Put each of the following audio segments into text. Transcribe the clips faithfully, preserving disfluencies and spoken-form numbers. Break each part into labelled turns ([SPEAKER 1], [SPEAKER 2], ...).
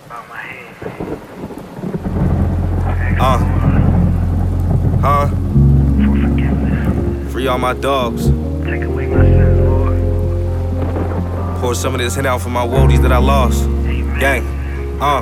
[SPEAKER 1] Uh, huh? Free all my dogs.
[SPEAKER 2] Take away my sins, Lord.
[SPEAKER 1] Pour some of this hit out for my woadies that I lost.
[SPEAKER 2] Amen.
[SPEAKER 1] Gang. Uh.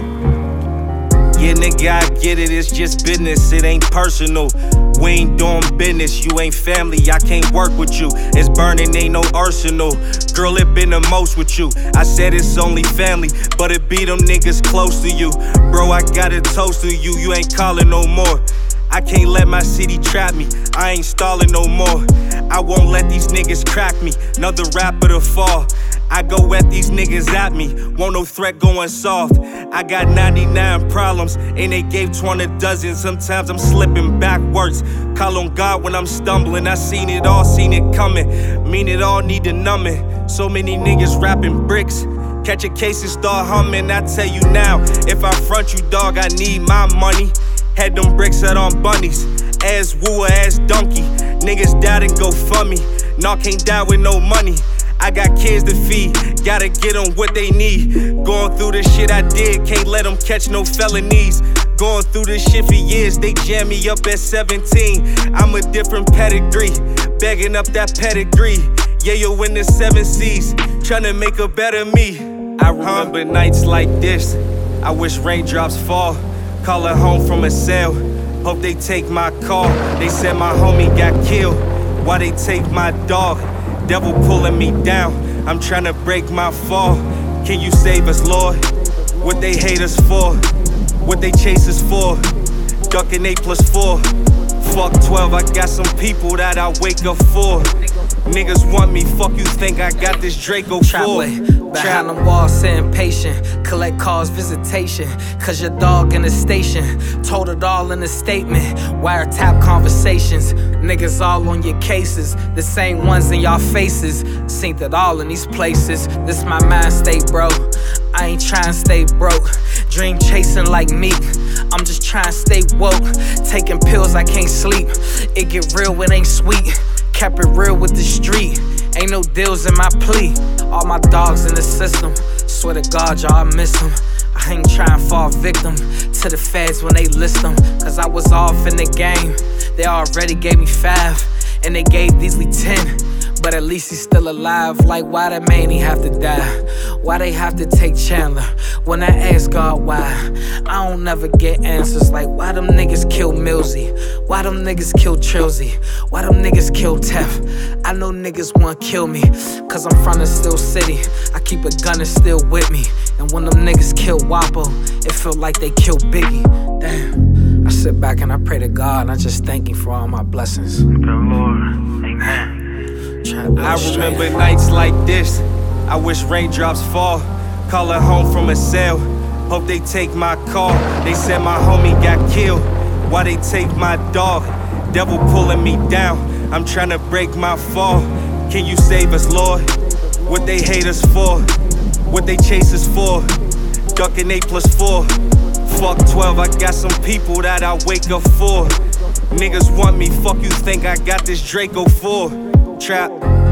[SPEAKER 1] Yeah, nigga, I get it, it's just business, it ain't personal. We ain't doing business, you ain't family, I can't work with you. It's burning, ain't no arsenal. Girl, it been the most with you. I said it's only family, but it be them niggas close to you. Bro, I got a toast to you, you ain't calling no more. I can't let my city trap me, I ain't stalling no more. I won't let these niggas crack me, another rapper to fall. I go at these niggas at me, want no threat going soft. I got ninety-nine problems, and they gave twenty dozen. Sometimes I'm slipping backwards. Call on God when I'm stumbling. I seen it all, seen it coming. Mean it all, need to numb it. So many niggas rapping bricks. Catch a case and start humming. I tell you now, if I front you, dog, I need my money. Had them bricks out on bunnies. Ass woo, ass donkey. Niggas died and go for me. Nah, can't die with no money. I got kids to feed, gotta get them what they need. Going through the shit I did, can't let them catch no felonies. Going through this shit for years, they jam me up at seventeen. I'm a different pedigree, begging up that pedigree. Yeah, yo, in the seven seas, tryna make a better me. I remember huh? Nights like this, I wish raindrops fall. Call it home from a sale, hope they take my call. They said my homie got killed, why they take my dog? Devil pulling me down, I'm tryna break my fall. Can you save us, Lord? What they hate us for, what they chase us for. Ducking eight plus four, fuck twelve, I got some people that I wake up for. Niggas want me, fuck you think I got this Draco for.
[SPEAKER 3] Behind the wall, sitting patient. Collect calls, visitation. Cause your dog in the station told it all in a statement. Wiretap conversations. Niggas all on your cases. The same ones in y'all faces. Seen it all in these places. This my mind state, bro. I ain't trying to stay broke. Dream chasing like me. I'm just trying to stay woke. Taking pills, I can't sleep. It get real, it ain't sweet. Kept it real with the street. Ain't no deals in my plea. All my dogs in the system. Swear to God, y'all, I miss them. I ain't trying to fall victim to the feds when they list them. Cause I was off in the game. They already gave me five. And they gave Beasley ten. But at least he's still alive. Like, why that man he have to die? Why they have to take Chandler? When I ask God why, I don't never get answers. Like, why them niggas kill Millsy? Why them niggas kill Trilsy? Why them niggas kill Tef? I know niggas wanna kill me, cause I'm from the Steel City. I keep a gun and still with me. And when them niggas kill Wapo, it feel like they kill Biggie. Damn. I sit back and I pray to God, and I just thank him for all my blessings.
[SPEAKER 2] The Lord, amen.
[SPEAKER 1] I remember nights like this, I wish raindrops fall. Call it home from a sale, hope they take my call. They said my homie got killed, why they take my dog? Devil pulling me down, I'm tryna break my fall. Can you save us, Lord? What they hate us for, what they chase us for. Ducking eight plus four, fuck twelve, I got some people that I wake up for. Niggas want me, fuck you think I got this Draco for. Trap.